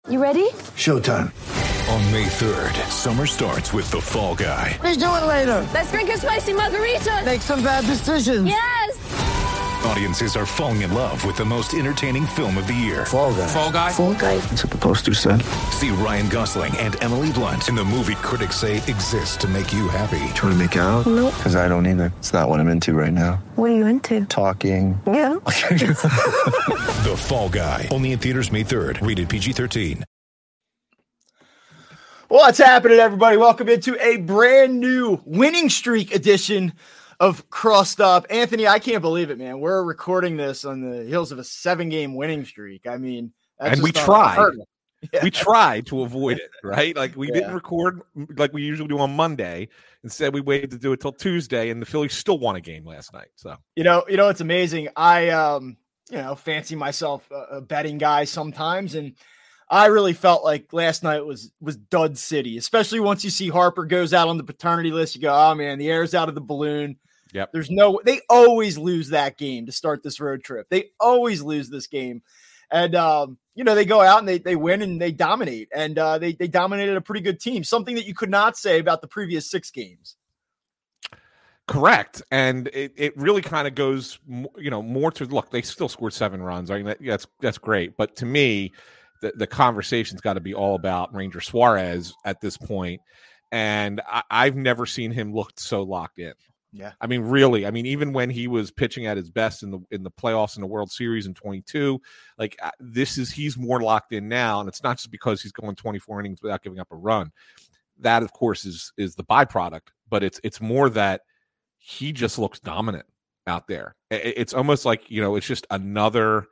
You ready? Showtime. On May 3rd, summer starts with The Fall Guy. Let's do it later. Let's drink a spicy margarita. Make some bad decisions. Yes! Audiences are falling in love with the most entertaining film of the year. Fall Guy. Fall Guy? Fall guy. That's what the poster said. See Ryan Gosling and Emily Blunt in the movie critics say exists to make you happy. Trying to make it out? Nope. Because I don't either. It's not what I'm into right now. What are you into? Talking. Yeah. The Fall Guy. Only in theaters May 3rd. Rated PG-13. What's happening, everybody? Welcome into a brand new winning streak edition of Crossed Up. Anthony, I can't believe it, man. We're recording this on the heels of a 7-game winning streak. I mean, that's and we just tried. Yeah. We tried to avoid it, right? Like we didn't record like we usually do on Monday. Instead, we waited to do it till Tuesday, and the Phillies still won a game last night. So you know, it's amazing. I fancy myself a betting guy sometimes, and I really felt like last night was dud city, especially once you see Harper goes out on the paternity list. You go, oh man, the air's out of the balloon. Yep. They always lose that game to start this road trip. They always lose this game. And, they go out and they win and they dominate. And they dominated a pretty good team, something that you could not say about the previous 6 games. correct. And it really kind of goes, more to look, they still scored 7 runs. I mean, that's great. But to me, the conversation's got to be all about Ranger Suarez at this point. And I've never seen him look so locked in. Yeah. I mean, really, even when he was pitching at his best in the playoffs in the World Series in 22, like he's more locked in now. And it's not just because he's going 24 innings without giving up a run. That, of course, is the byproduct, but it's more that he just looks dominant out there. It's almost like, it's just another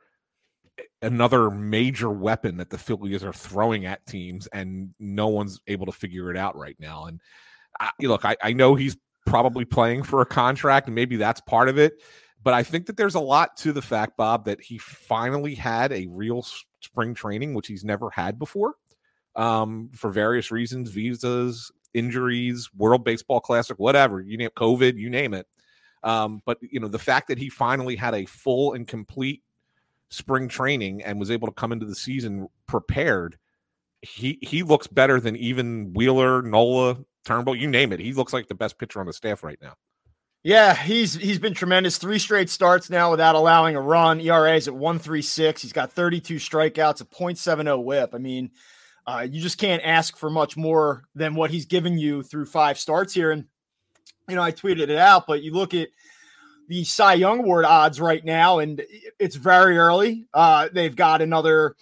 major weapon that the Phillies are throwing at teams, and no one's able to figure it out right now. And I know he's probably playing for a contract, and maybe that's part of it. But I think that there's a lot to the fact, Bob, that he finally had a real spring training, which he's never had before, for various reasons, visas, injuries, World Baseball Classic, whatever, you name it, COVID, you name it. But the fact that he finally had a full and complete spring training and was able to come into the season prepared, he looks better than even Wheeler, Nola, Turnbull, you name it. He looks like the best pitcher on the staff right now. Yeah, he's been tremendous. 3 straight starts now without allowing a run. ERA is at 1.36. He's got 32 strikeouts, a .70 whip. I mean, you just can't ask for much more than what he's given you through 5 starts here. And, I tweeted it out, but you look at the Cy Young Award odds right now, and it's very early. They've got another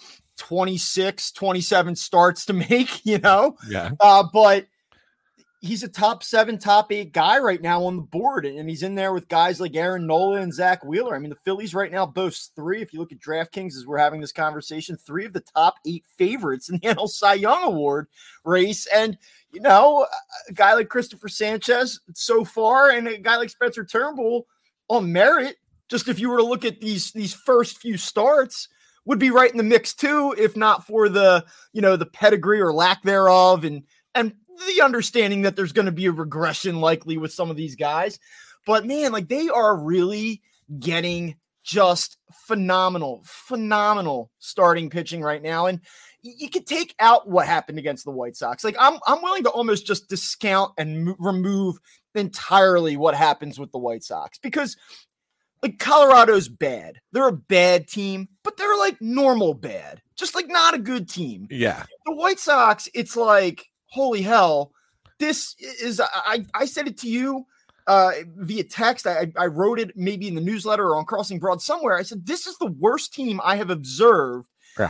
26, 27 starts to make, Yeah. But he's a top 7, top 8 guy right now on the board, and he's in there with guys like Aaron Nola and Zach Wheeler. I mean, the Phillies right now boast 3. If you look at DraftKings as we're having this conversation, 3 of the top 8 favorites in the NL Cy Young Award race. And, a guy like Christopher Sanchez so far, and a guy like Spencer Turnbull on merit, just if you were to look at these first few starts, would be right in the mix too, if not for the, the pedigree or lack thereof, and the understanding that there's going to be a regression likely with some of these guys. But man, like, they are really getting just phenomenal starting pitching right now. And you could take out what happened against the White Sox. Like, I'm willing to almost just discount and remove entirely what happens with the White Sox, because like, Colorado's bad. They're a bad team, but they're like normal bad, just like not a good team. Yeah. The White Sox, it's like, holy hell, this is, I said it to you via text. I wrote it maybe in the newsletter or on Crossing Broad somewhere. I said, this is the worst team I have observed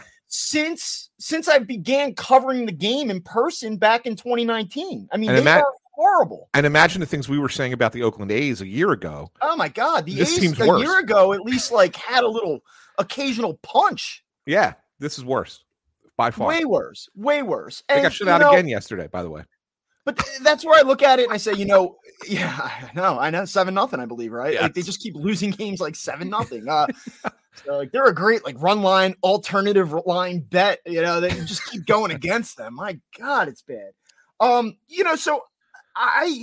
since I began covering the game in person back in 2019. I mean, they are horrible. And imagine the things we were saying about the Oakland A's a year ago. Oh my God. The A's a worse. year ago at least like had a little occasional punch. Yeah, this is worse. By far. Way worse. I think I shut out again yesterday, by the way. But that's where I look at it and I say, yeah, I know 7-0, I believe, right? Yes. Like, they just keep losing games like 7-0. So like, they're a great like run line, alternative line bet, they just keep going against them. My God, it's bad. So I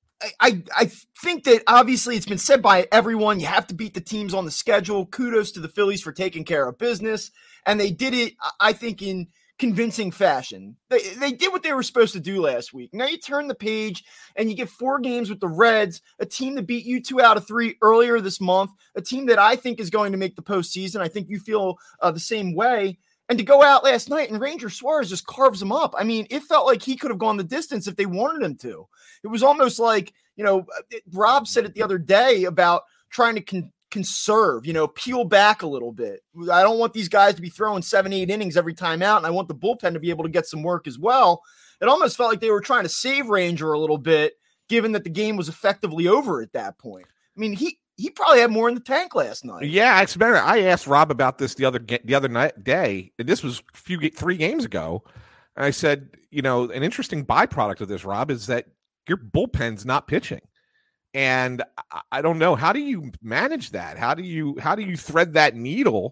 think that obviously it's been said by everyone, you have to beat the teams on the schedule. Kudos to the Phillies for taking care of business. And they did it, I think, in convincing fashion. They did what they were supposed to do last week. Now you turn the page and you get 4 games with the Reds, a team that beat you 2 out of 3 earlier this month, a team that I think is going to make the postseason. I think you feel the same way. And to go out last night and Ranger Suarez just carves them up. I mean, it felt like he could have gone the distance if they wanted him to. It was almost like, Rob said it the other day about trying to conserve, peel back a little bit. I don't want these guys to be throwing 7-8 innings every time out, and I want the bullpen to be able to get some work as well. It almost felt like they were trying to save Ranger a little bit, given that the game was effectively over at that point. I mean, he probably had more in the tank last night. Yeah, it's better. I asked Rob about this the other day, and this was 3 games ago. And I said, an interesting byproduct of this, Rob, is that your bullpen's not pitching. And I don't know, how do you manage that? How do you thread that needle,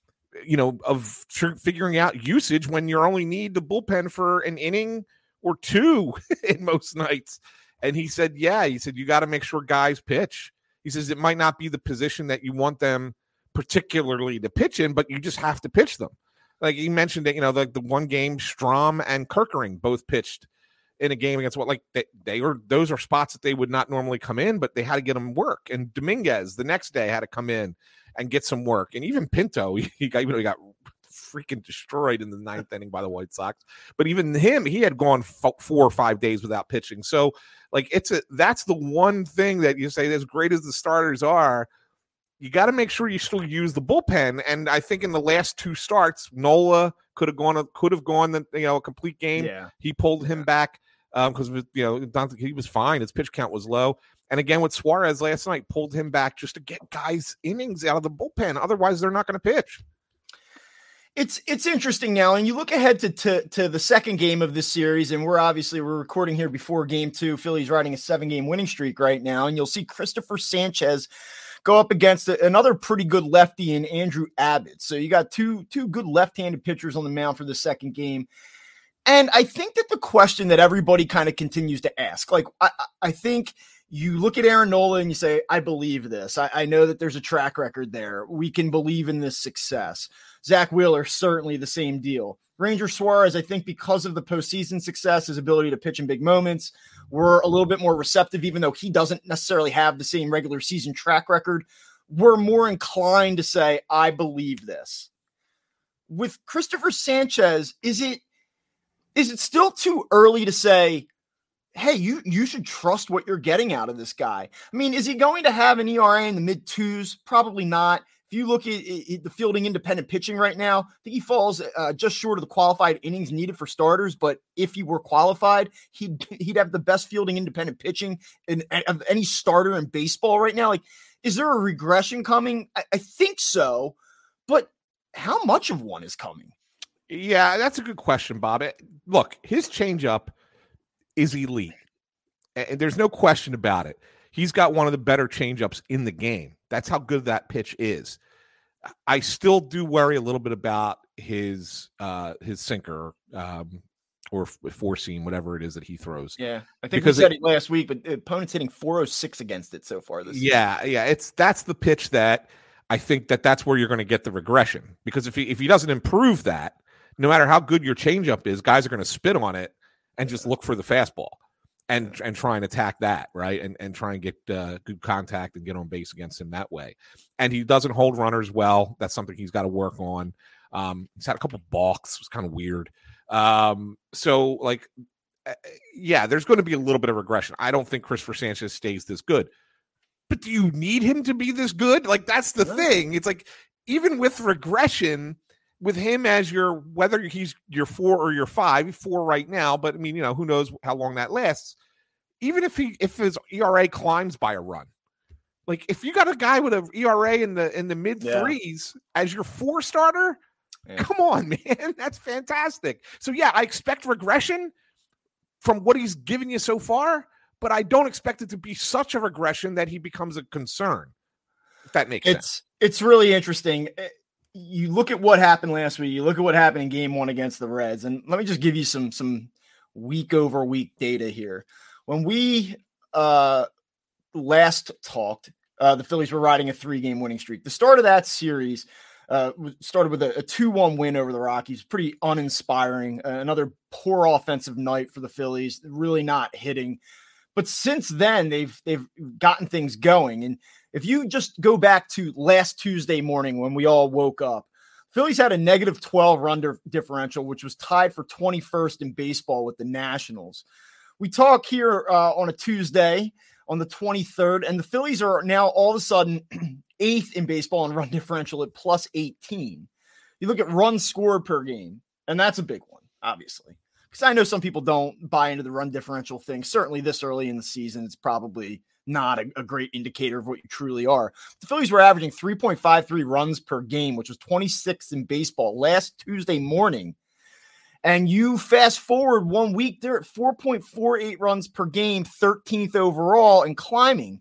of figuring out usage when you only need the bullpen for an inning or 2 in most nights? And he said, you got to make sure guys pitch. He says it might not be the position that you want them particularly to pitch in, but you just have to pitch them. Like he mentioned that, like the one game Strahm and Kerkering both pitched in a game against those are spots that they would not normally come in, but they had to get them work. And Dominguez the next day had to come in and get some work. And even Pinto, he got freaking destroyed in the 9th inning by the White Sox. But even him, he had gone 4 or 5 days without pitching. So that's the one thing that you say, as great as the starters are, you got to make sure you still use the bullpen. And I think in the last 2 starts, Nola could have gone a complete game. Yeah. He pulled him back because he was fine. His pitch count was low. And again with Suarez last night, pulled him back just to get guys innings out of the bullpen. Otherwise, they're not going to pitch. It's interesting now, and you look ahead to the second game of this series, and we're recording here before game 2. Philly's riding a 7-game winning streak right now, and you'll see Christopher Sanchez go up against another pretty good lefty in Andrew Abbott. So you got two good left-handed pitchers on the mound for the second game. And I think that the question that everybody kind of continues to ask, I think you look at Aaron Nola and you say, I believe this. I know that there's a track record there. We can believe in this success. Zach Wheeler, certainly the same deal. Ranger Suarez, I think because of the postseason success, his ability to pitch in big moments, we're a little bit more receptive, even though he doesn't necessarily have the same regular season track record. We're more inclined to say, I believe this. With Christopher Sanchez, is it still too early to say, hey, you should trust what you're getting out of this guy? I mean, is he going to have an ERA in the mid-2s? Probably not. If you look at the fielding independent pitching right now, I think he falls just short of the qualified innings needed for starters. But if he were qualified, he'd have the best fielding independent pitching of any starter in baseball right now. Is there a regression coming? I think so. But how much of one is coming? Yeah, that's a good question, Bob. Look, his changeup is elite. And there's no question about it. He's got one of the better changeups in the game. That's how good that pitch is. I still do worry a little bit about his sinker or 4-seam, whatever it is that he throws. Yeah, I think we said it last week, but opponent's hitting 406 against it so far this season. Yeah, that's the pitch that I think that's where you're going to get the regression. Because if he doesn't improve that, no matter how good your changeup is, guys are going to spit on it and just look for the fastball. And try and attack that, right? And try and get good contact and get on base against him that way. And he doesn't hold runners well. That's something he's got to work on. He's had a couple balks. It was kind of weird. There's going to be a little bit of regression. I don't think Christopher Sanchez stays this good. But do you need him to be this good? That's the thing. It's even with regression, with him as whether he's your 4 or your 5, 4 right now, but I mean, who knows how long that lasts. Even if his ERA climbs by a run, if you got a guy with an ERA in the mid 3s as your 4 starter, come on, man, that's fantastic. So yeah, I expect regression from what he's given you so far, but I don't expect it to be such a regression that he becomes a concern. If that makes sense. It's really interesting. You look at what happened last week. You look at what happened in game 1 against the Reds. And let me just give you some week over week data here. When we last talked, the Phillies were riding a 3-game winning streak. The start of that series, Started with a 2-1 win over the Rockies. Pretty uninspiring. Another poor offensive night for the Phillies. Really not hitting. But since then, they've gotten things going. And if you just go back to last Tuesday morning when we all woke up, Phillies had a negative 12 run differential, which was tied for 21st in baseball with the Nationals. We talk here on a Tuesday on the 23rd, and the Phillies are now all of a sudden 8th in baseball in run differential at plus 18. You look at runs scored per game, and that's a big one, obviously. Because I know some people don't buy into the run differential thing. Certainly this early in the season, it's probably not a great indicator of what you truly are. The Phillies were averaging 3.53 runs per game, which was 26th in baseball last Tuesday morning. And you fast forward 1 week, they're at 4.48 runs per game, 13th overall and climbing.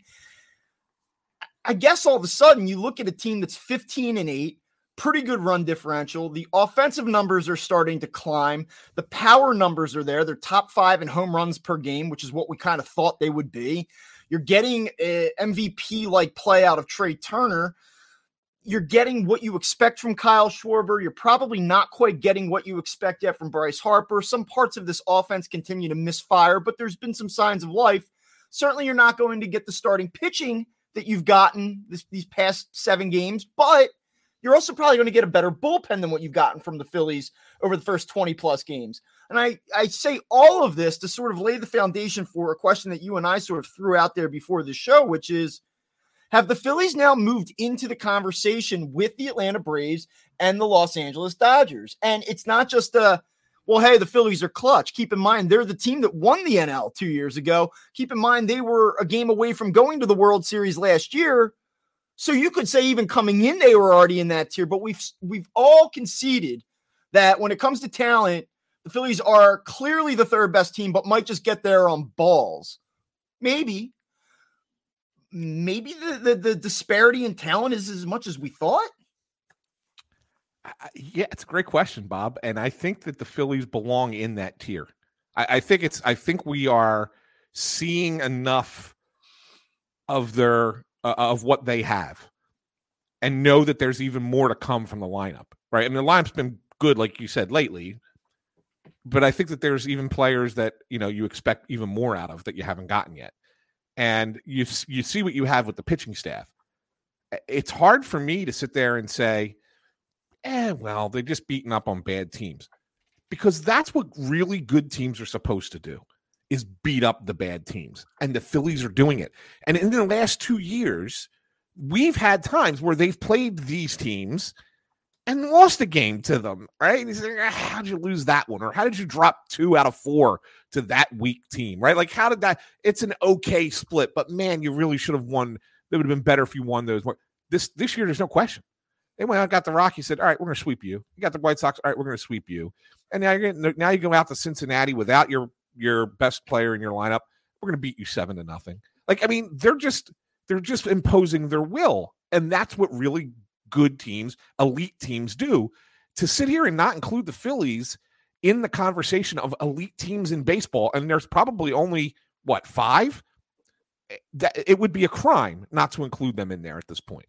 I guess all of a sudden you look at a team that's 15-8, pretty good run differential. The offensive numbers are starting to climb. The power numbers are there. They're top 5 in home runs per game, which is what we kind of thought they would be. You're getting an MVP-like play out of Trey Turner. You're getting what you expect from Kyle Schwarber. You're probably not quite getting what you expect yet from Bryce Harper. Some parts of this offense continue to misfire, but there's been some signs of life. Certainly you're not going to get the starting pitching that you've gotten these past 7 games, but you're also probably going to get a better bullpen than what you've gotten from the Phillies over the first 20-plus games. And I say all of this to sort of lay the foundation for a question that you and I sort of threw out there before the show, which is, have the Phillies now moved into the conversation with the Atlanta Braves and the Los Angeles Dodgers? And it's not just well, hey, the Phillies are clutch. Keep in mind, they're the team that won the NL 2 years ago. Keep in mind, they were a game away from going to the World Series last year. So you could say even coming in, they were already in that tier. But we've all conceded that when it comes to talent, the Phillies are clearly the third best team, but might just get there on balls. Maybe the disparity in talent is as much as we thought. Yeah, it's a great question, Bob. And I think that the Phillies belong in that tier. I think we are seeing enough of of what they have and know that there's even more to come from the lineup, right? I mean, the lineup's been good, like you said, lately, but I think that there's even players that, you expect even more out of that you haven't gotten yet. And you see what you have with the pitching staff. It's hard for me to sit there and say, well, they're just beating up on bad teams, because that's what really good teams are supposed to do, is beat up the bad teams. And the Phillies are doing it. And in the last 2 years, we've had times where they've played these teams and lost a game to them, right? He's like, how did you lose that one? Or how did you drop 2 out of 4 to that weak team, right? Like, how did that? It's an okay split, but man, you really should have won. It would have been better if you won those. This year, there's no question. They went out, got the Rockies, said, all right, we're going to sweep you. You got the White Sox, all right, we're going to sweep you. And now you go out to Cincinnati without your best player in your lineup. We're going to beat you 7-0. Like, I mean, they're just imposing their will. And that's what really good teams, elite teams do. To sit here and not include the Phillies in the conversation of elite teams in baseball, and there's probably only, 5? That it would be a crime not to include them in there at this point.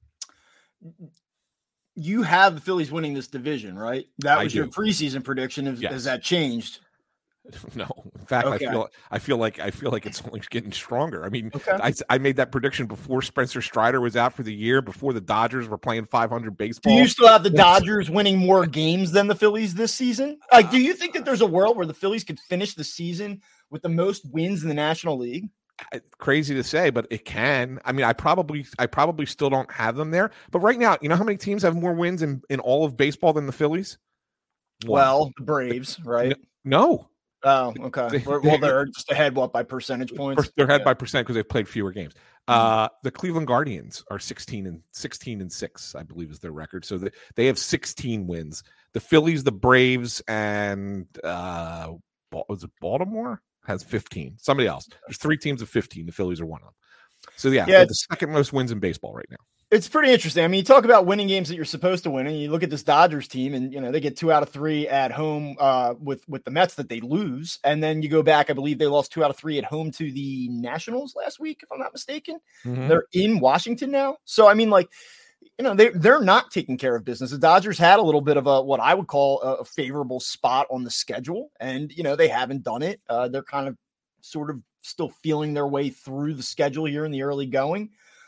You have the Phillies winning this division, right? That was your preseason prediction. Has that changed? No. In fact, okay. I feel like it's only getting stronger. I mean, I made that prediction before Spencer Strider was out for the year, before the Dodgers were playing 500 baseball. Do you still have the Dodgers winning more games than the Phillies this season? Like, do you think that there's a world where the Phillies could finish the season with the most wins in the National League? Crazy to say, but it can. I mean, I probably still don't have them there. But right now, you know how many teams have more wins in all of baseball than the Phillies? Well, the Braves, right? No. Oh, okay. Well, they're just ahead, by percentage points? They're ahead by percent because they've played fewer games. The Cleveland Guardians are 16 and 6, I believe is their record. So they have 16 wins. The Phillies, the Braves, and was it Baltimore? Has 15. Somebody else. There's 3 teams of 15. The Phillies are one of them. So they're the second most wins in baseball right now. It's pretty interesting. I mean, you talk about winning games that you're supposed to win, and you look at this Dodgers team, and they get 2 out of 3 at home with the Mets that they lose, and then you go back. I believe they lost 2 out of 3 at home to the Nationals last week, if I'm not mistaken. Mm-hmm. They're in Washington now, so I mean, like, they're not taking care of business. The Dodgers had a little bit of what I would call a favorable spot on the schedule, and they haven't done it. They're kind of sort of still feeling their way through the schedule here in the early going.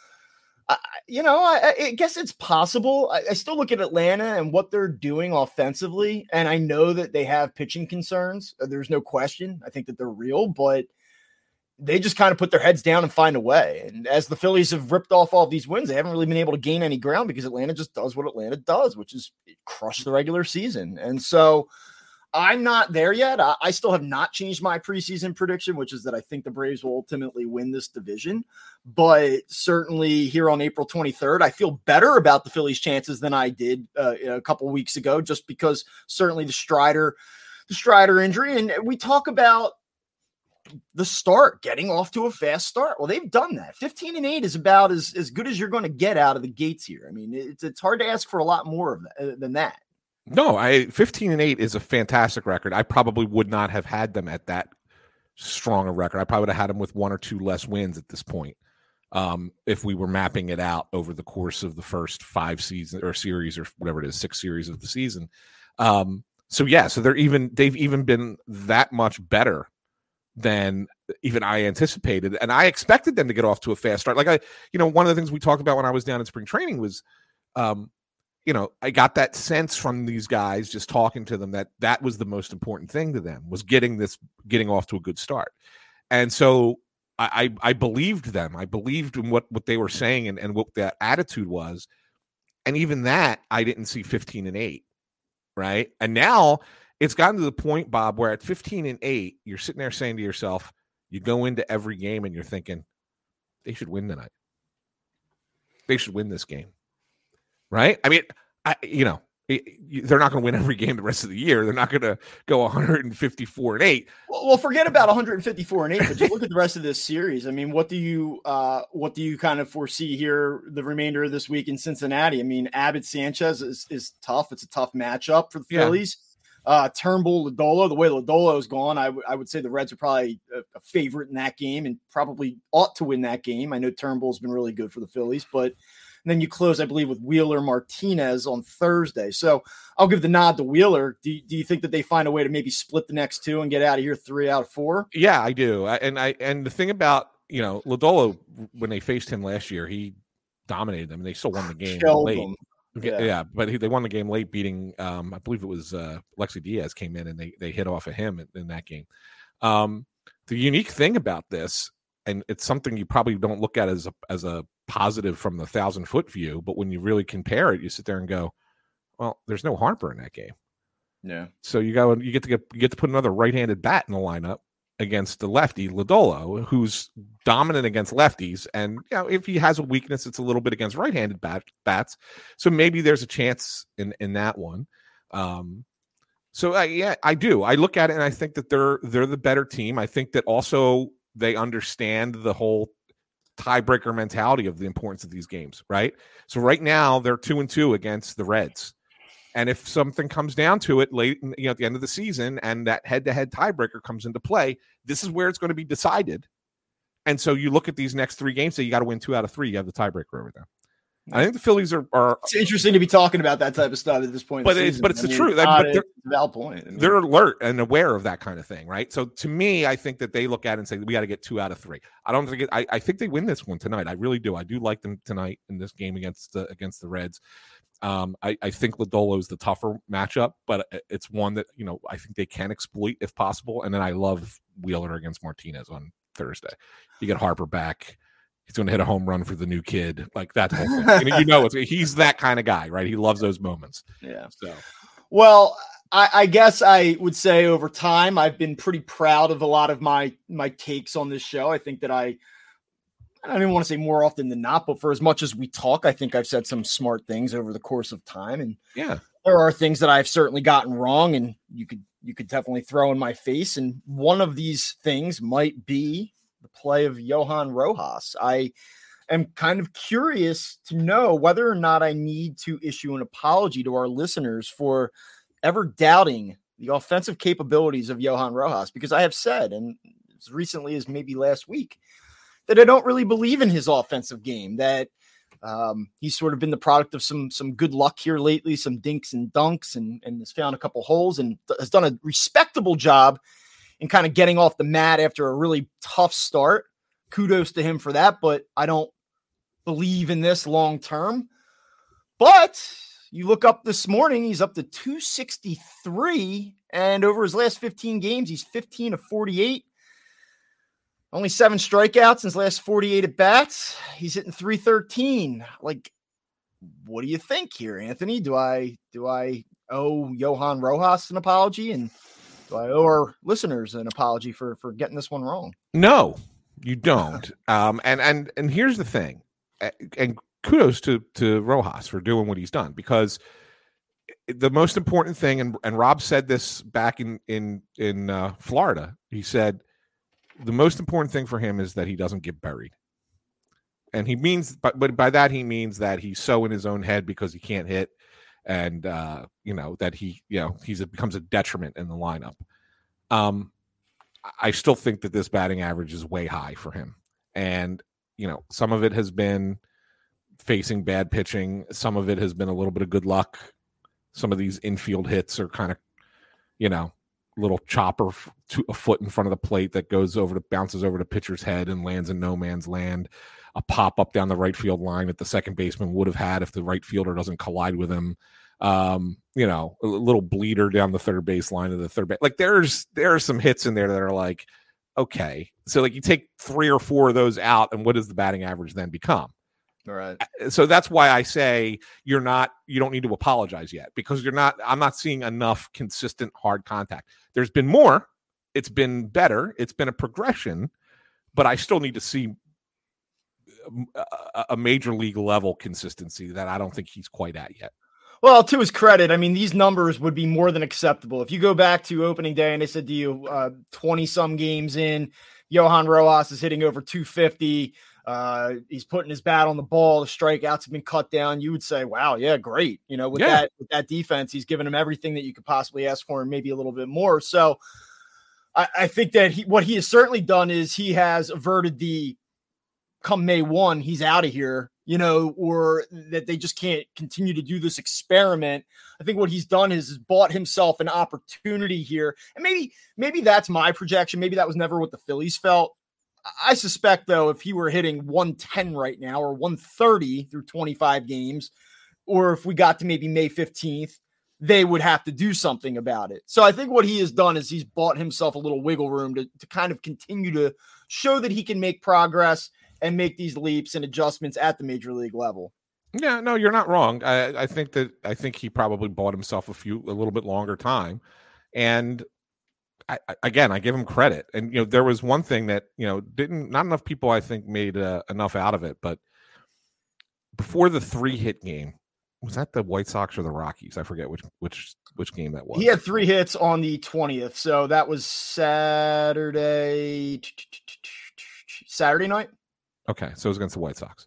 I guess it's possible. I still look at Atlanta and what they're doing offensively, and I know that they have pitching concerns. There's no question. I think that they're real, but they just kind of put their heads down and find a way. And as the Phillies have ripped off all of these wins, they haven't really been able to gain any ground because Atlanta just does what Atlanta does, which is crush the regular season. And so I'm not there yet. I still have not changed my preseason prediction, which is that I think the Braves will ultimately win this division. But certainly here on April 23rd, I feel better about the Phillies' chances than I did a couple of weeks ago, just because certainly the Strider injury. And we talk about the start, getting off to a fast start. Well, they've done that. 15-8 is about as good as you're going to get out of the gates here. I mean, it's hard to ask for a lot more of that, than that. No, 15-8 is a fantastic record. I probably would not have had them at that strong a record. I probably would have had them with one or two less wins at this point, if we were mapping it out over the course of the first 5 seasons or series or whatever it is, 6 series of the season. So they've even been that much better than even I anticipated. And I expected them to get off to a fast start. Like one of the things we talked about when I was down in spring training was, I got that sense from these guys just talking to them that was the most important thing to them, was getting off to a good start. And so I believed them. I believed in what they were saying and what that attitude was. And even that, I didn't see 15-8. Right. And now it's gotten to the point, Bob, where at 15-8, you're sitting there saying to yourself, you go into every game and you're thinking, they should win tonight. They should win this game. Right? I mean, they're not going to win every game the rest of the year. They're not going to go 154-8. Well, forget about 154-8, but just look at the rest of this series. I mean, what do you kind of foresee here the remainder of this week in Cincinnati? I mean, Abbott Sanchez is tough. It's a tough matchup for the Phillies. Turnbull, Lodolo, the way Lodolo is gone, I would say the Reds are probably a favorite in that game and probably ought to win that game. I know Turnbull's been really good for the Phillies, but then you close, I believe, with Wheeler Martinez on Thursday. So I'll give the nod to Wheeler. Do you think that they find a way to maybe split the next 2 and get out of here 3 out of 4? Yeah, I do. And the thing about, Lodolo, when they faced him last year, he dominated them and they still won the game late. Yeah, but they won the game late, beating I believe it was Lexi Diaz came in and they hit off of him in that game. The unique thing about this, and it's something you probably don't look at as a positive from the 1,000-foot view, but when you really compare it, you sit there and go, well, there's no Harper in that game. Yeah. So you get to put another right-handed bat in the lineup against the lefty Lodolo, who's dominant against lefties, and if he has a weakness, it's a little bit against right-handed bats. So maybe there's a chance in that one. I do. I look at it and I think that they're the better team. I think that also they understand the whole tiebreaker mentality of the importance of these games, right? So right now they're 2-2 against the Reds. And if something comes down to it late, at the end of the season, and that head-to-head tiebreaker comes into play, this is where it's going to be decided. And so you look at these next 3 games, so you got to win 2 out of 3. You have the tiebreaker over them. I think the Phillies are. It's interesting to be talking about that type of stuff at this point. But it's the truth. It's a valid point. They're alert and aware of that kind of thing, right? So to me, I think that they look at it and say we got to get 2 out of 3. I don't think I think they win this one tonight. I really do. I do like them tonight in this game against the Reds. I think Lodolo is the tougher matchup, but it's one that I think they can exploit if possible. And then I love Wheeler against Martinez on Thursday. You get Harper back. He's going to hit a home run for the new kid, like that whole thing. He's that kind of guy, right? He loves those moments. Yeah. So, well, I guess I would say over time, I've been pretty proud of a lot of my takes on this show. I think that I don't even want to say more often than not, but for as much as we talk, I think I've said some smart things over the course of time. And there are things that I've certainly gotten wrong, and you could definitely throw in my face. And one of these things might be the play of Johan Rojas. I am kind of curious to know whether or not I need to issue an apology to our listeners for ever doubting the offensive capabilities of Johan Rojas, because I have said, and as recently as maybe last week, that I don't really believe in his offensive game, that He's sort of been the product of some good luck here lately, some dinks and dunks, and has found a couple holes and has done a respectable job in kind of getting off the mat after a really tough start. Kudos to him for that, but I don't believe in this long term. But you look up this morning, he's up to 263, and over his last 15 games, he's 15 of 48. Only 7 strikeouts in his last 48 at bats. He's hitting 313. Like, what do you think here, Anthony? Do I owe Johan Rojas an apology, and do I owe our listeners an apology for getting this one wrong? No, you don't. And here's the thing, and kudos to Rojas for doing what he's done, because the most important thing, and Rob said this back in Florida, he said, the most important thing for him is that he doesn't get buried. And he means, but by that, he means that he's so in his own head because he can't hit, and, that he becomes a detriment in the lineup. I still think that this batting average is way high for him. And, some of it has been facing bad pitching. Some of it has been a little bit of good luck. Some of these infield hits are kind of, little chopper a foot in front of the plate that bounces over the pitcher's head and lands in no man's land. A pop up down the right field line that the second baseman would have had if the right fielder doesn't collide with him. A little bleeder down the third base line of the third base. Like there are some hits in there that are like, okay. So like you take 3 or 4 of those out, and what does the batting average then become? All right. So that's why I say you don't need to apologize yet, because I'm not seeing enough consistent hard contact. There's been more, it's been better, it's been a progression, but I still need to see a major league level consistency that I don't think he's quite at yet. Well, to his credit, I mean, these numbers would be more than acceptable. If you go back to opening day and they said to you, 20 some games in, Johan Rojas is hitting over 250. He's putting his bat on the ball. The strikeouts have been cut down. You would say, wow, yeah, great. With that defense, he's given him everything that you could possibly ask for and maybe a little bit more. So I think that what he has certainly done is he has averted the come May 1, he's out of here, or that they just can't continue to do this experiment. I think what he's done is bought himself an opportunity here. And maybe that's my projection. Maybe that was never what the Phillies felt. I suspect, though, if he were hitting 110 right now or 130 through 25 games, or if we got to maybe May 15th, they would have to do something about it. So I think what he has done is he's bought himself a little wiggle room to kind of continue to show that he can make progress and make these leaps and adjustments at the major league level. Yeah, no, you're not wrong. I think he probably bought himself a little bit longer time. And I give him credit. And, there was one thing that, not enough people, I think, made enough out of it. But before the 3-hit game, was that the White Sox or the Rockies? I forget which game that was. He had 3 hits on the 20th. So that was Saturday night. Okay. So it was against the White Sox.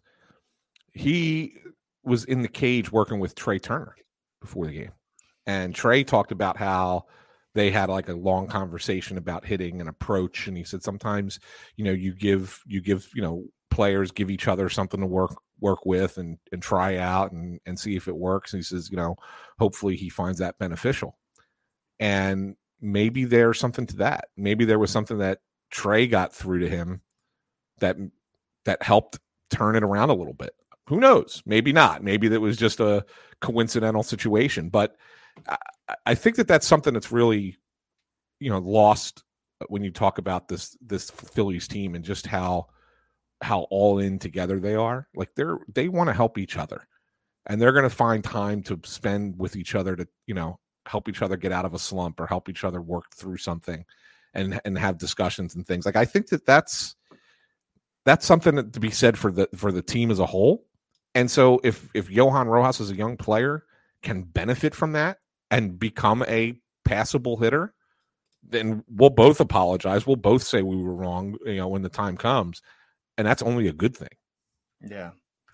He was in the cage working with Trey Turner before the game. And Trey talked about how they had like a long conversation about hitting and approach. And he said, sometimes, you give, players give each other something to work with and try out and see if it works. And he says, hopefully he finds that beneficial. And maybe there's something to that. Maybe there was something that Trey got through to him that helped turn it around a little bit. Who knows? Maybe not. Maybe that was just a coincidental situation, but I think that that's something that's really, lost when you talk about this Phillies team and just how all in together they are. Like they want to help each other, and they're going to find time to spend with each other to, help each other get out of a slump or help each other work through something and have discussions and things. Like, I think that's something to be said for the team as a whole. And so if Johan Rojas as a young player can benefit from that and become a passable hitter, then we'll both apologize. We'll both say we were wrong, when the time comes, and that's only a good thing. Yeah.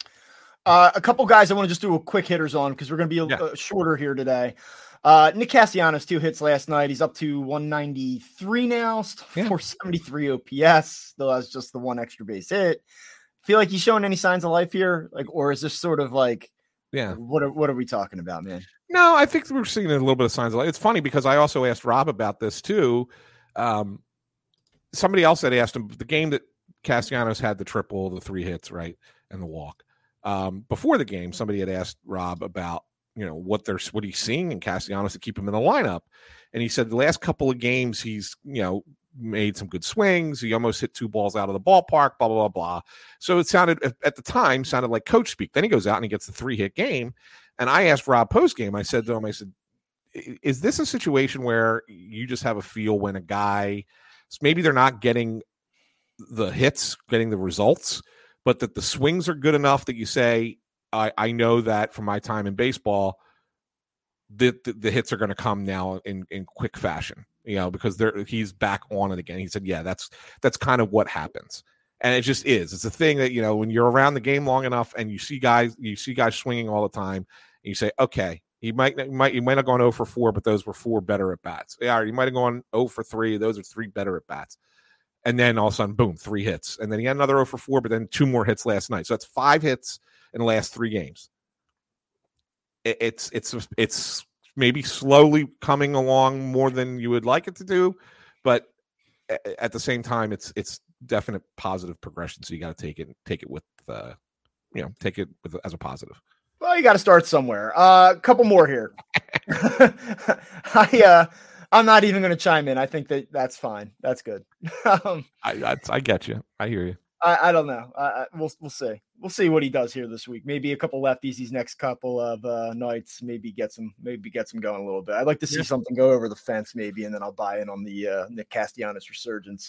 A couple guys I want to just do a quick hitters on because we're going to be shorter here today. Nick Castellanos, 2 hits last night. He's up to 193 now, 473 OPS. Still has just the 1 extra base hit. Feel like he's showing any signs of life here? Like, or is this sort of like, Yeah. what are we talking about, man? No, I think we're seeing a little bit of signs of life. It's funny because I also asked Rob about this too. Somebody else had asked him the game that Castellanos had the triple, the 3 hits, right, and the walk. Before the game, somebody had asked Rob about, what he's seeing in Castellanos to keep him in the lineup. And he said the last couple of games he's, made some good swings. He almost hit 2 balls out of the ballpark, blah, blah, blah, blah. So it sounded like coach speak. Then he goes out and he gets the 3-hit game. And I asked Rob post game, I said to him, is this a situation where you just have a feel when a guy, maybe they're not getting the hits, getting the results, but that the swings are good enough that you say, I know that from my time in baseball, the hits are going to come now in quick fashion, because he's back on it again. He said, yeah, that's kind of what happens. And it just is. It's a thing that, when you're around the game long enough and you see guys swinging all the time, and you say, okay, he might have gone 0 for 4, but those were 4 better at bats. Yeah, you might have gone 0 for 3. Those are 3 better at bats. And then all of a sudden, boom, 3 hits. And then he had another 0 for 4, but then 2 more hits last night. So that's 5 hits in the last 3 games. It's maybe slowly coming along more than you would like it to do, but at the same time, it's definite positive progression. So you got to take it with as a positive. Well, you got to start somewhere. A couple more here. I'm not even going to chime in. I think that's fine. That's good. I get you. I hear you. I don't know. We'll see. We'll see what he does here this week. Maybe a couple lefties these next couple of nights. Maybe gets him going a little bit. I'd like to see something go over the fence, maybe, and then I'll buy in on the Nick Castellanos resurgence.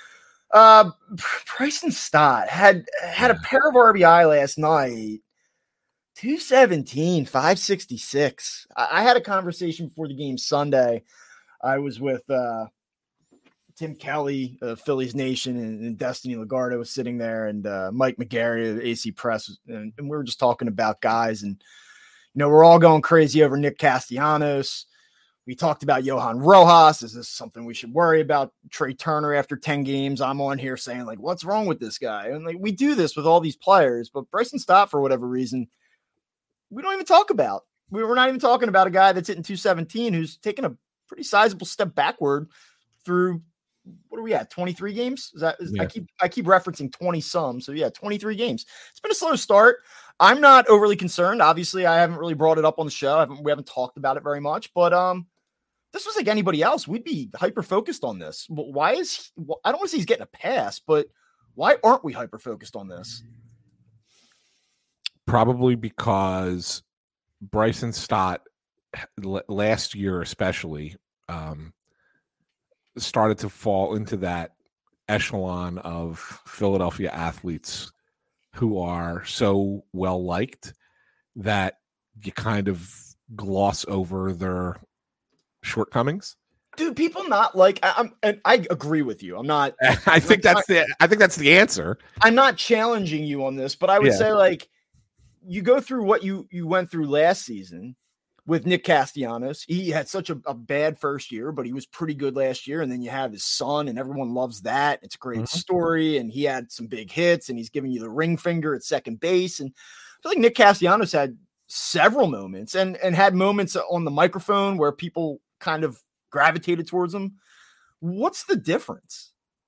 Bryson Stott had a pair of RBI last night. 217, 566. I had a conversation before the game Sunday. I was with Tim Kelly, Phillies Nation, and Destiny Legardo was sitting there, and Mike McGarry of AC Press, and we were just talking about guys, and we're all going crazy over Nick Castellanos. We talked about Johan Rojas. Is this something we should worry about? Trey Turner after 10 games. I'm on here saying, like, what's wrong with this guy? And we do this with all these players, but Bryson Stott, for whatever reason, we don't even talk about. We're not even talking about a guy that's hitting 217 who's taken a pretty sizable step backward through, what are we at, 23 games? Yeah. I keep referencing 20 some. So yeah, 23 games. It's been a slow start. I'm not overly concerned. Obviously, I haven't really brought it up on the show. We haven't talked about it very much, but this was like anybody else, we'd be hyper focused on this. But why is I don't want to say he's getting a pass, but why aren't we hyper focused on this? Probably because Bryson Stott last year, especially, started to fall into that echelon of Philadelphia athletes who are so well liked that you kind of gloss over their shortcomings. Dude, people not like and I agree with you. I'm not. I think that's the answer. I'm not challenging you on this, but I would say, like, you go through what you went through last season with Nick Castellanos. He had such a bad first year, but he was pretty good last year. And then you have his son, and everyone loves that. It's a great story. And he had some big hits, and he's giving you the ring finger at second base. And I feel like Nick Castellanos had several moments and had moments on the microphone where people kind of gravitated towards him. What's the difference?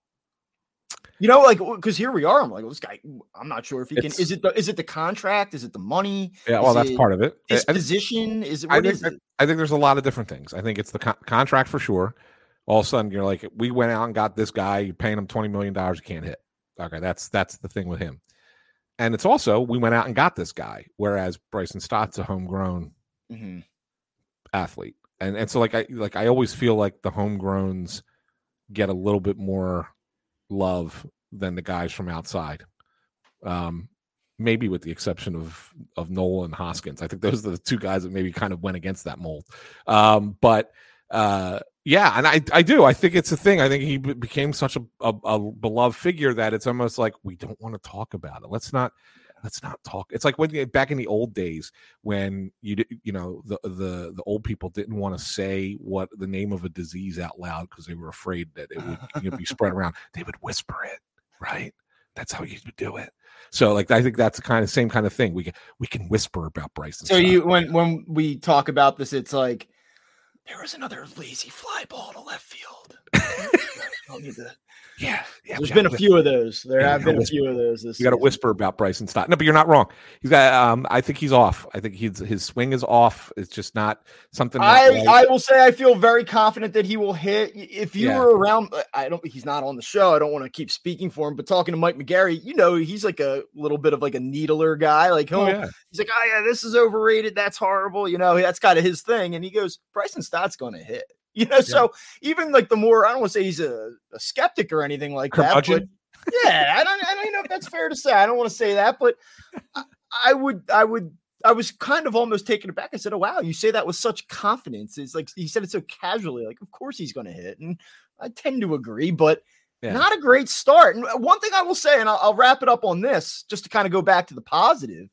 Because here we are. I'm like, well, this guy, I'm not sure if he can. Is it the contract? Is it the money? Yeah, well, that's part of it. His position? Is it? I think there's a lot of different things. I think it's the contract for sure. All of a sudden, you're like, we went out and got this guy. You're paying him $20 million. You can't hit. Okay, that's the thing with him. And it's also, we went out and got this guy, whereas Bryson Stott's a homegrown athlete. And so I always feel like the homegrowns get a little bit more love than the guys from outside. Maybe with the exception of Nola and Hoskins. I think those are the two guys that maybe kind of went against that mold. Yeah, and I do. I think it's a thing. I think he became such a beloved figure that it's almost like we don't want to talk about it. Let's not talk. It's like when back in the old days when the old people didn't want to say what the name of a disease out loud because they were afraid that it would be spread around. They would whisper it, right? That's how you do it. So, like, I think that's the same kind of thing. We can whisper about Bryson. So when we talk about this, it's like there was another lazy fly ball to left field. Yeah. There's been a few of those. There have been a few of those. You got to whisper about Bryson Stott. No, but you're not wrong. He's got. I think he's off. I think his swing is off. It's just not something. I will say I feel very confident that he will hit. If you were around, he's not on the show. I don't want to keep speaking for him, but talking to Mike McGarry, he's like a little bit of like a needler guy. Like, he's like, oh yeah, this is overrated. That's horrible. That's kind of his thing. And he goes, Bryson Stott's going to hit. So even like the more, I don't want to say he's a skeptic or anything like that, but I don't know if that's fair to say. I don't want to say that, but I was kind of almost taken aback. I said, oh, wow, you say that with such confidence. It's like, he said it so casually, like, of course he's going to hit. And I tend to agree, but not a great start. And one thing I will say, and I'll wrap it up on this, just to kind of go back to the positive.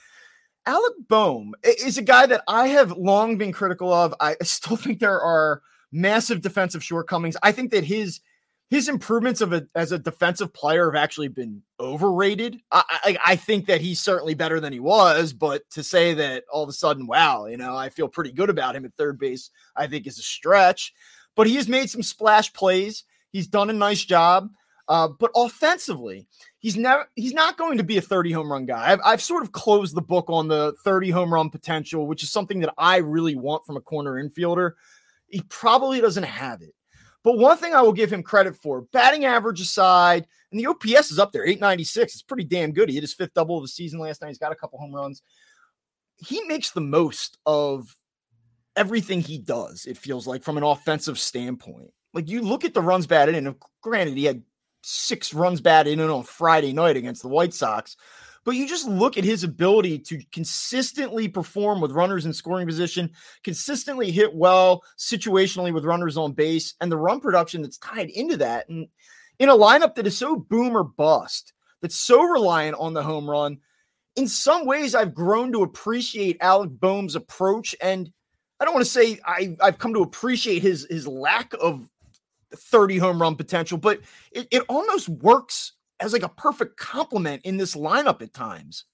Alec Bohm is a guy that I have long been critical of. I still think there are massive defensive shortcomings. I think that his improvements as a defensive player have actually been overrated. I think that he's certainly better than he was, but to say that all of a sudden, wow, I feel pretty good about him at third base, I think is a stretch. But he has made some splash plays. He's done a nice job. But offensively, he's not going to be a 30 home run guy. I've sort of closed the book on the 30 home run potential, which is something that I really want from a corner infielder. He probably doesn't have it. But one thing I will give him credit for, batting average aside, and the OPS is up there, 896. It's pretty damn good. He hit his 5th double of the season last night. He's got a couple home runs. He makes the most of everything he does, it feels like, from an offensive standpoint. Like, you look at the runs batted in, and granted, he had 6 runs batted in on Friday night against the White Sox. But you just look at his ability to consistently perform with runners in scoring position, consistently hit well situationally with runners on base, and the run production that's tied into that. And in a lineup that is so boom or bust, that's so reliant on the home run, in some ways I've grown to appreciate Alec Bohm's approach. And I don't want to say I've come to appreciate his lack of 30 home run potential, but it almost works as like a perfect complement in this lineup at times.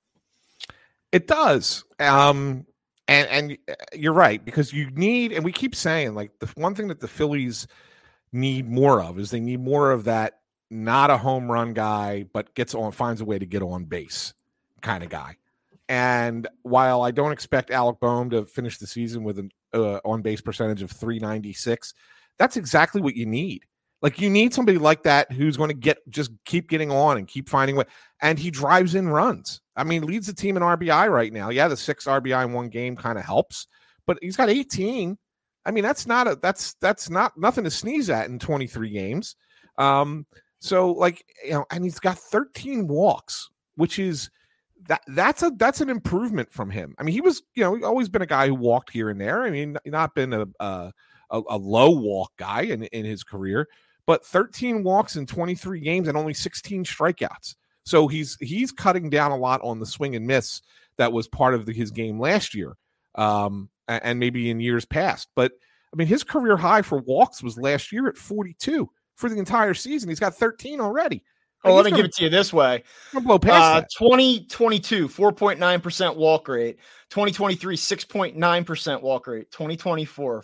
It does. And you're right, because you need, and we keep saying, like, the one thing that the Phillies need more of is they need more of that, not a home run guy, but finds a way to get on base kind of guy. And while I don't expect Alec Bohm to finish the season with an on base percentage of .396, that's exactly what you need. Like, you need somebody like that who's going to just keep getting on and keep finding way. And he drives in runs. I mean, leads the team in RBI right now. Yeah, the 6 RBI in one game kind of helps, but he's got 18. I mean, that's not nothing to sneeze at in 23 games. So, like, and he's got 13 walks, which is that's an improvement from him. I mean, he was, always been a guy who walked here and there. I mean, not been a low walk guy in his career, but 13 walks in 23 games and only 16 strikeouts. So he's cutting down a lot on the swing and miss that was part of his game last year, and maybe in years past. But I mean, his career high for walks was last year at 42 for the entire season. He's got 13 already. Oh, let me give it to you this way. Blow past 2022, 4.9% walk rate. 2023, 6.9% walk rate. 2024,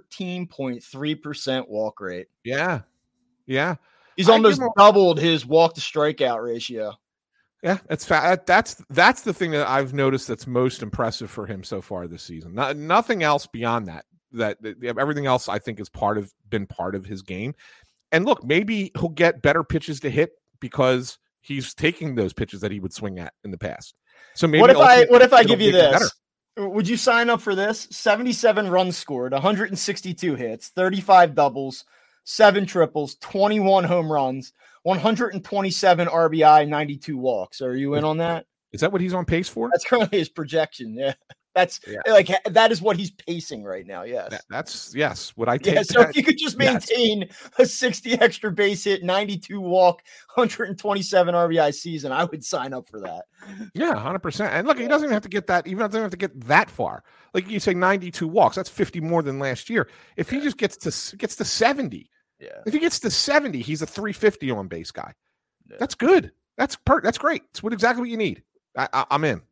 14.3% walk rate. Yeah. He's almost doubled his walk to strikeout ratio. Yeah, that's the thing that I've noticed that's most impressive for him so far this season. Nothing else beyond that. That everything else I think has been part of his game. And look, maybe he'll get better pitches to hit because he's taking those pitches that he would swing at in the past. So maybe what if I give you this? Better. Would you sign up for this? 77 runs scored, 162 hits, 35 doubles, 7 triples, 21 home runs, 127 RBI, 92 walks. Are you in on that? Is that what he's on pace for? That's currently his projection. Yeah. That is what he's pacing right now. Yes. That's what I take. Yeah. So if you could just maintain a 60 extra base hit, 92 walk, 127 RBI season, I would sign up for that. Yeah, 100%. And look, he doesn't even have to get that. Even doesn't have to get that far. Like you say, 92 walks. That's 50 more than last year. If he just gets to 70, if he gets to 70, he's a 350 on base guy. Yeah. That's good. That's great. It's exactly what you need. I'm in.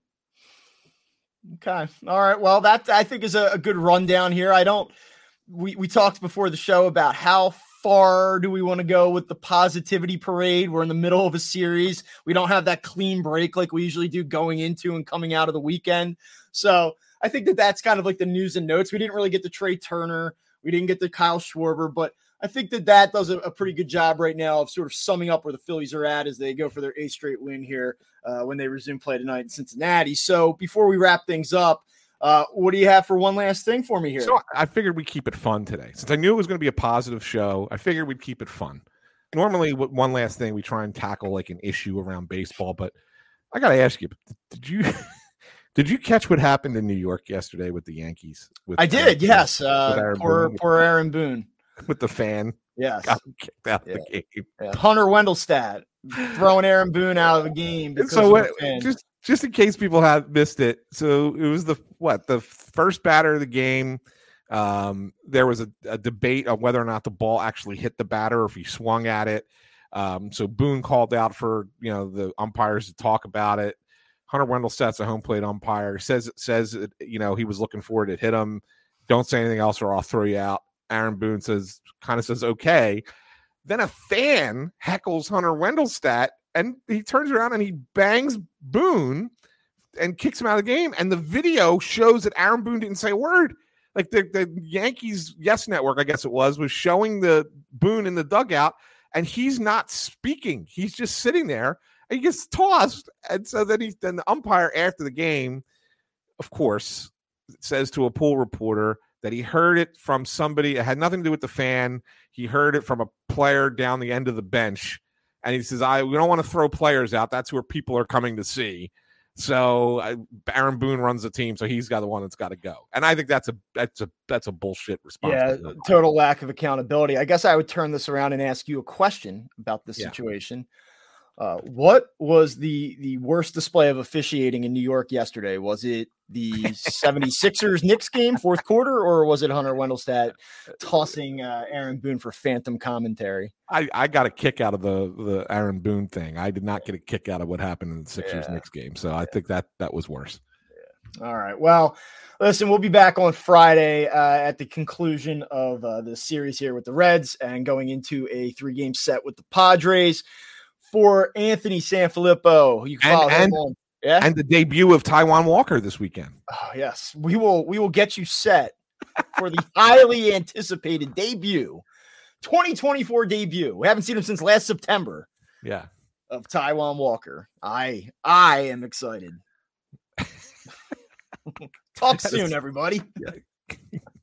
Okay. All right. Well, that I think is a good rundown here. We talked before the show about how far do we want to go with the positivity parade. We're in the middle of a series. We don't have that clean break like we usually do going into and coming out of the weekend. So I think that's kind of like the news and notes. We didn't really get to Trey Turner. We didn't get to Kyle Schwarber, but I think that does a pretty good job right now of sort of summing up where the Phillies are at as they go for their 8th straight win here when they resume play tonight in Cincinnati. So before we wrap things up, what do you have for one last thing for me here? So I figured we'd keep it fun today. Since I knew it was going to be a positive show, I figured we'd keep it fun. Normally, one last thing, we try and tackle like an issue around baseball, but I got to ask you, did you catch what happened in New York yesterday with the Yankees? I did, yes. Poor Aaron Boone. With the fan. Yes. Got kicked out of the game. Yeah. Hunter Wendelstedt throwing Aaron Boone out of the game. Just in case people have missed it. So it was the first batter of the game. There was a debate on whether or not the ball actually hit the batter or if he swung at it. So Boone called out for, the umpires to talk about it. Hunter Wendelstedt's a home plate umpire, says he was looking for it. It hit him. Don't say anything else or I'll throw you out. Aaron Boone says, okay. Then a fan heckles Hunter Wendelstedt and he turns around and he bangs Boone and kicks him out of the game. And the video shows that Aaron Boone didn't say a word. Like the Yankees Yes Network, I guess it was showing the Boone in the dugout and he's not speaking. He's just sitting there and he gets tossed. And so then the umpire after the game, of course, says to a pool reporter that he heard it from somebody. It had nothing to do with the fan. He heard it from a player down the end of the bench. And he says, we don't want to throw players out. That's where people are coming to see. So Aaron Boone runs the team, so he's got the one that's got to go. And I think that's a bullshit response. Yeah, total lack of accountability. I guess I would turn this around and ask you a question about this situation. What was the worst display of officiating in New York yesterday? Was it the 76ers Knicks game, fourth quarter, or was it Hunter Wendelstedt tossing Aaron Boone for phantom commentary? I got a kick out of the Aaron Boone thing. I did not get a kick out of what happened in the Sixers Knicks game. So I think that was worse. Yeah. All right. Well, listen, we'll be back on Friday at the conclusion of the series here with the Reds and going into a 3-game set with the Padres. For Anthony Sanfilippo, you can follow him on. Yeah? And the debut of Taijuan Walker this weekend. Oh, yes. We will get you set for the highly anticipated debut, 2024 debut. We haven't seen him since last September. Yeah. Of Taijuan Walker. I am excited. Talk soon, everybody.